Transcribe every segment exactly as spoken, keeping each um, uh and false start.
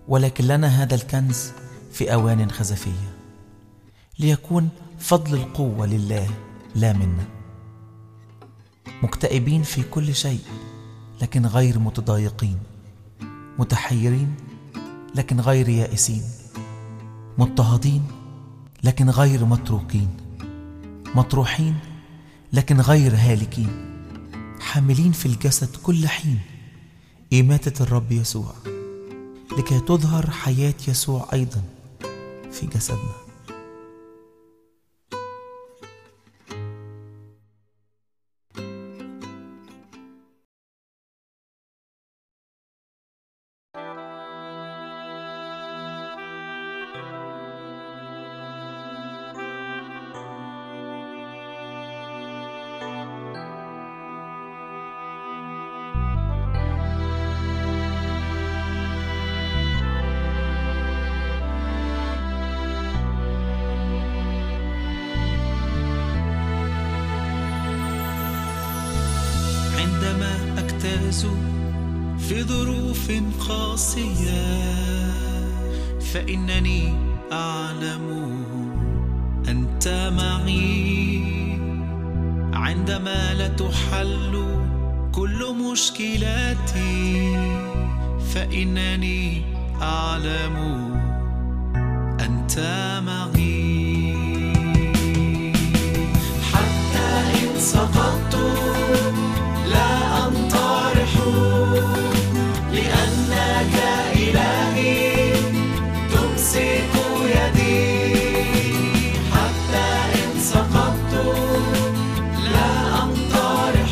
ولكن لنا هذا الكنز في أوان خزفية، ليكون فضل القوة لله لا منا، مكتئبين في كل شيء لكن غير متضايقين، متحيرين لكن غير يائسين، مضطهدين لكن غير متروكين، مطروحين لكن غير هالكين، حاملين في الجسد كل حين إماتة الرب يسوع، لكي تظهر حياة يسوع أيضا في جسدنا. عندما أجتاز في ظروف قاسية فإنني أعلم أنت معي، عندما لا تحل كل مشكلاتي فإنني أعلم أنت معي. حتى إن سقطت لا أنطرح، لأنك إلهي تمسك يدي. حتى إن سقطت لا أنطرح،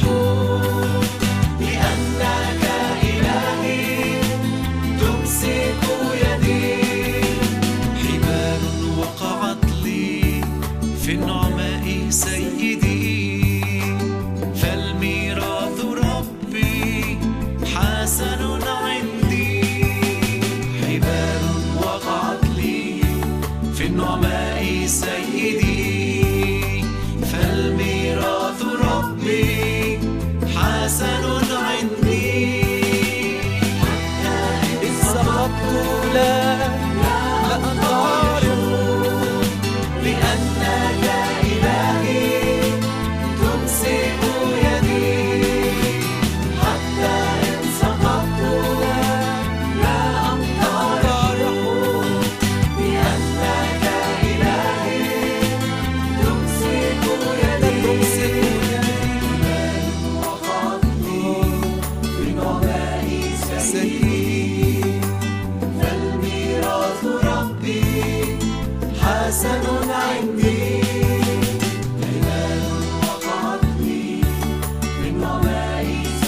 لأنك إلهي تمسك يدي. حبال وقعت لي في النعماء سيدي، فالميراث ربي حسن عندي. حبال وقعت لي في النعماء سيدي، فالميراث ربي حسن عندي. إن سقطت لا لا أنطرح، لأنك إلهي تمسك يدي. حتى إن سقطت لا أنطرح، لأنك إلهي تمسك يدي. وقعت لي في نعماء سيدي، فالميراث ربي حسن عندي. حبال وقعت لي في النعماء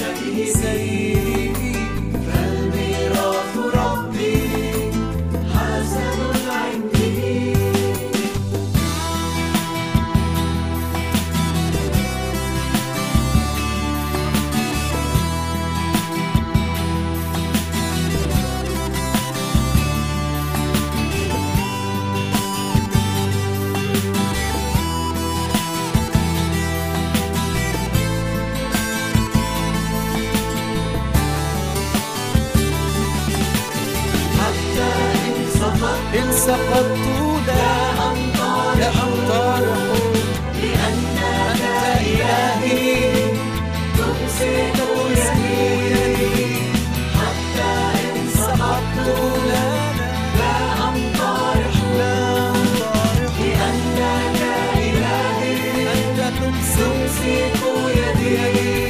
سيدي، فالميراث ربي حسن عندي. حتى إن سقطت إن سقطت لا لا أنطرح، لأنك إلهي تمسك يدي. حتى إن سقطت لا لا أنطرح، لأنك إلهي أنت تمسك تمسك يدي.